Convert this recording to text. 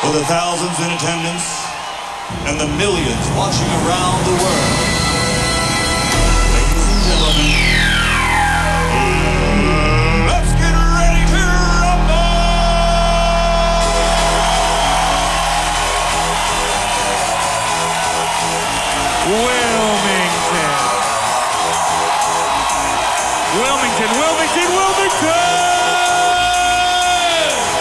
For the thousands in attendance and the millions watching around the world,